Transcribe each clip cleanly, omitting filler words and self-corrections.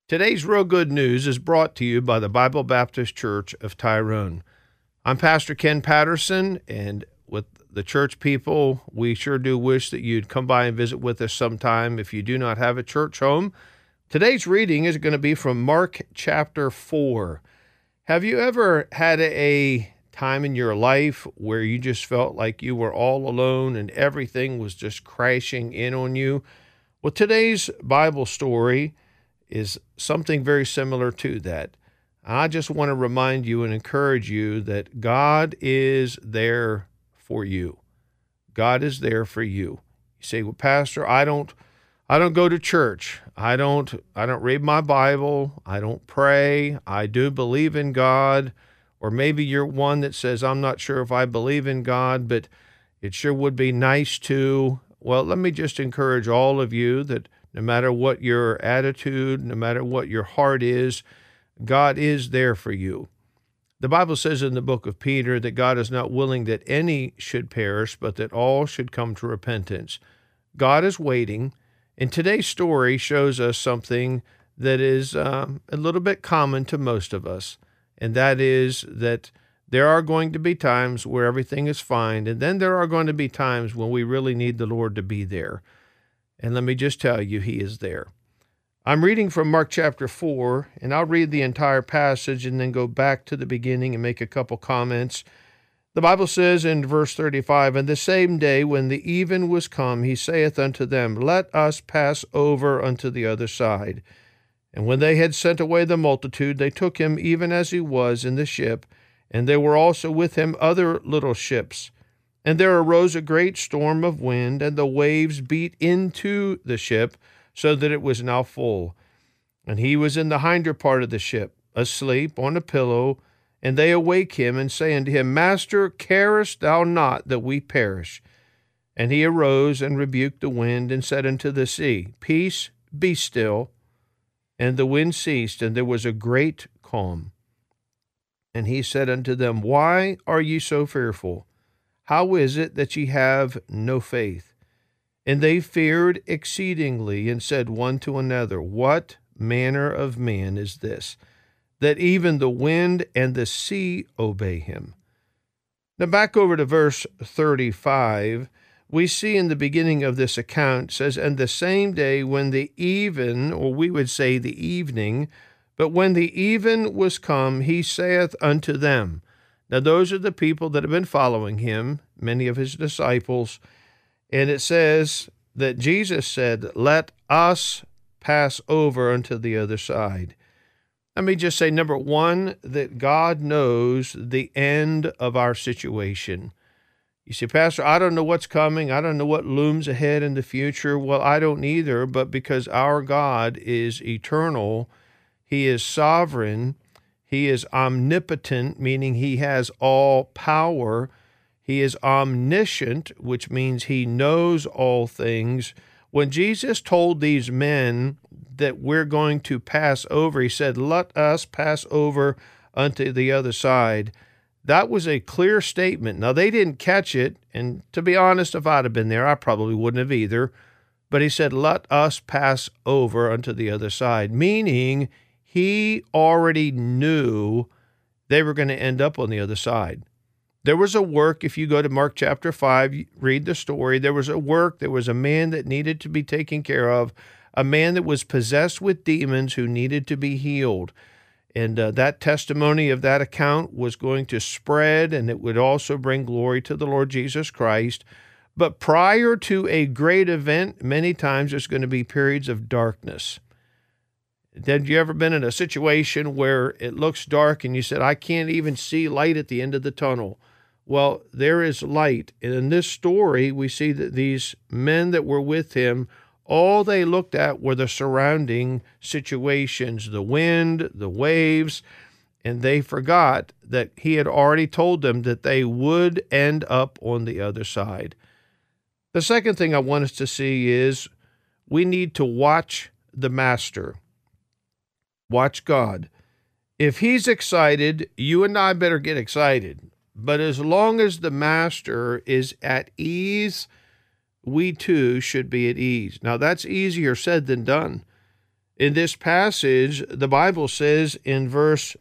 Today's Real Good News is brought to you by the Bible Baptist Church of Tyrone. I'm Pastor Ken Patterson, and with the church people, we sure do wish that you'd come by and visit with us sometime if you do not have a church home. Today's reading is going to be from Mark chapter 4. Have you ever had a time in your life where you just felt like you were all alone and everything was just crashing in on you? Well, today's Bible story is something very similar to that. I just want to remind you and encourage you that God is there for you. God is there for you. You say, "Well, Pastor, I don't go to church. I don't read my Bible. I don't pray. I do believe in God." Or maybe you're one that says, "I'm not sure if I believe in God, but it sure would be nice to." Well, let me just encourage all of you that no matter what your attitude, no matter what your heart is, God is there for you. The Bible says in the book of Peter that God is not willing that any should perish, but that all should come to repentance. God is waiting, and today's story shows us something that is a little bit common to most of us, and that is that there are going to be times where everything is fine, and then there are going to be times when we really need the Lord to be there. And let me just tell you, He is there. I'm reading from Mark chapter 4, and I'll read the entire passage and then go back to the beginning and make a couple comments. The Bible says in verse 35, "And the same day when the even was come, he saith unto them, Let us pass over unto the other side. And when they had sent away the multitude, they took him even as he was in the ship, and there were also with him other little ships. And there arose a great storm of wind, and the waves beat into the ship, so that it was now full. And he was in the hinder part of the ship, asleep on a pillow. And they awake him, and say unto him, Master, carest thou not that we perish? And he arose and rebuked the wind, and said unto the sea, Peace, be still. And the wind ceased, and there was a great calm. And he said unto them, Why are ye so fearful? How is it that ye have no faith? And they feared exceedingly, and said one to another, What manner of man is this, that even the wind and the sea obey him? Now back over to verse 35, we see in the beginning of this account, it says, And the same day when the even, or we would say the evening, but when the even was come, he saith unto them. Now, those are the people that have been following him, many of his disciples. And it says that Jesus said, Let us pass over unto the other side. Let me just say, number one, that God knows the end of our situation. You say, Pastor, I don't know what's coming. I don't know what looms ahead in the future. Well, I don't either, but because our God is eternal, He is sovereign, He is omnipotent, meaning He has all power. He is omniscient, which means He knows all things. When Jesus told these men that we're going to pass over, He said, Let us pass over unto the other side. That was a clear statement. Now, they didn't catch it, and to be honest, if I'd have been there, I probably wouldn't have either. But He said, Let us pass over unto the other side, meaning He already knew they were going to end up on the other side. There was a work, if you go to Mark chapter 5, read the story, there was a man that needed to be taken care of, a man that was possessed with demons who needed to be healed. And that testimony of that account was going to spread, and it would also bring glory to the Lord Jesus Christ. But prior to a great event, many times there's going to be periods of darkness. Have you ever been in a situation where it looks dark and you said, I can't even see light at the end of the tunnel? Well, there is light. And in this story, we see that these men that were with him, all they looked at were the surrounding situations, the wind, the waves, and they forgot that He had already told them that they would end up on the other side. The second thing I want us to see is we need to watch the Master. Watch God. If He's excited, you and I better get excited. But as long as the Master is at ease, we too should be at ease. Now, that's easier said than done. In this passage, the Bible says in verse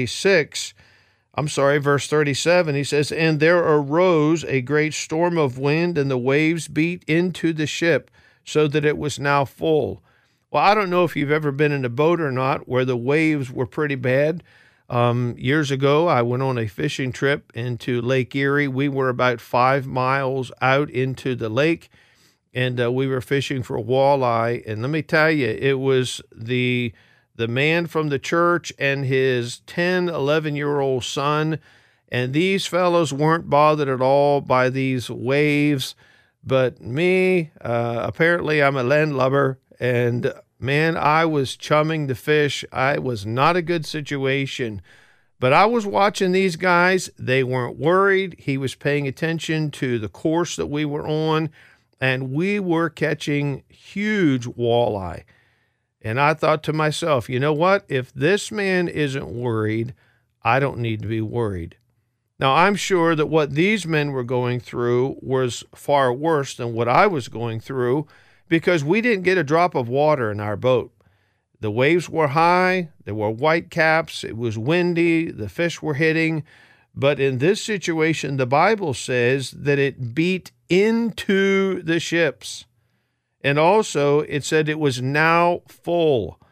37, he says, "And there arose a great storm of wind, and the waves beat into the ship, so that it was now full." Well, I don't know if you've ever been in a boat or not where the waves were pretty bad. Years ago, I went on a fishing trip into Lake Erie. We were about 5 miles out into the lake, and we were fishing for walleye. And let me tell you, it was the man from the church and his 10, 11-year-old son, and these fellows weren't bothered at all by these waves. But me, apparently I'm a landlubber, and man, I was chumming the fish. I was not a good situation. But I was watching these guys. They weren't worried. He was paying attention to the course that we were on, and we were catching huge walleye. And I thought to myself, you know what? If this man isn't worried, I don't need to be worried. Now, I'm sure that what these men were going through was far worse than what I was going through, because we didn't get a drop of water in our boat. The waves were high, there were white caps, it was windy, the fish were hitting. But in this situation, the Bible says that it beat into the ships. And also, it said it was now full.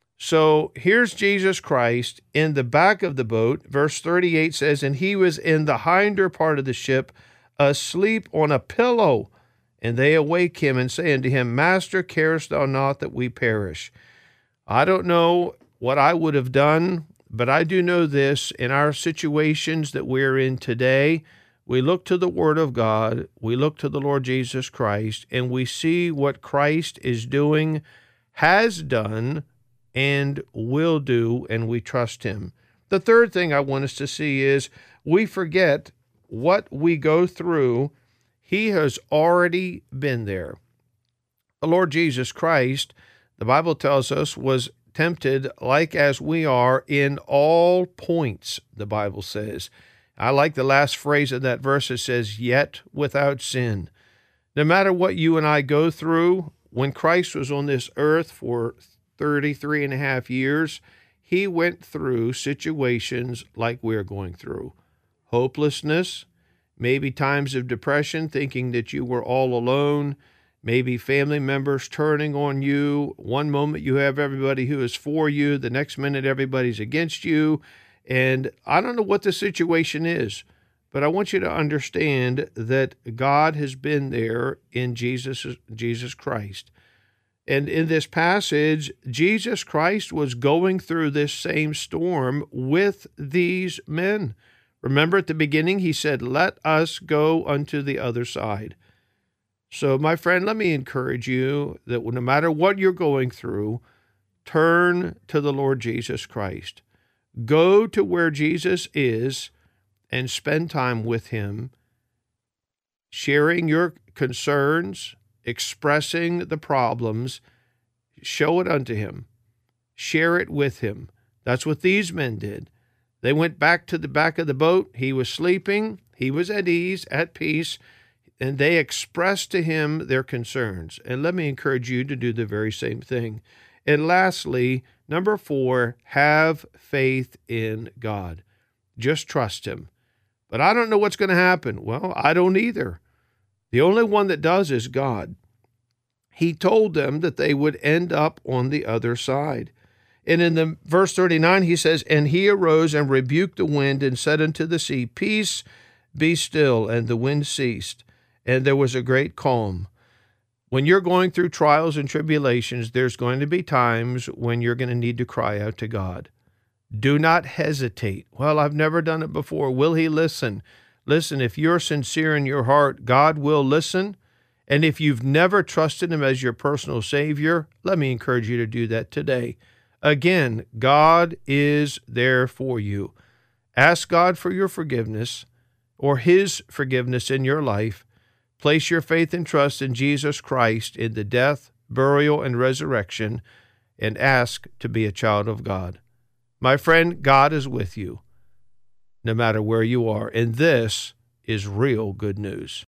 So here's Jesus Christ in the back of the boat. Verse 38 says, "And he was in the hinder part of the ship, asleep on a pillow. And they awake him and say unto him, Master, carest thou not that we perish?" I don't know what I would have done, but I do know this: in our situations that we're in today, we look to the Word of God, we look to the Lord Jesus Christ, and we see what Christ is doing, has done, and will do, and we trust him. The third thing I want us to see is we forget what we go through. He has already been there. The Lord Jesus Christ, the Bible tells us, was tempted like as we are in all points, the Bible says. I like the last phrase of that verse. It says, "Yet without sin." No matter what you and I go through, when Christ was on this earth for 33 and a half years, he went through situations like we're going through. Hopelessness, maybe times of depression, thinking that you were all alone, maybe family members turning on you. One moment you have everybody who is for you, the next minute everybody's against you. And I don't know what the situation is, but I want you to understand that God has been there in Jesus Christ. And in this passage, Jesus Christ was going through this same storm with these men. Remember at the beginning, he said, "Let us go unto the other side." So, my friend, let me encourage you that no matter what you're going through, turn to the Lord Jesus Christ. Go to where Jesus is and spend time with him, sharing your concerns, expressing the problems. Show it unto him. Share it with him. That's what these men did. They went back to the back of the boat. He was sleeping. He was at ease, at peace, and they expressed to him their concerns. And let me encourage you to do the very same thing. And lastly, number 4, have faith in God. Just trust him. But I don't know what's going to happen. Well, I don't either. The only one that does is God. He told them that they would end up on the other side. And in the verse 39, he says, "And he arose and rebuked the wind and said unto the sea, Peace, be still. And the wind ceased, and there was a great calm." When you're going through trials and tribulations, there's going to be times when you're going to need to cry out to God. Do not hesitate. Well, I've never done it before. Will he listen? Listen, if you're sincere in your heart, God will listen. And if you've never trusted him as your personal Savior, let me encourage you to do that today. Again, God is there for you. Ask God for your forgiveness or his forgiveness in your life. Place your faith and trust in Jesus Christ in the death, burial, and resurrection, and ask to be a child of God. My friend, God is with you no matter where you are, and this is real good news.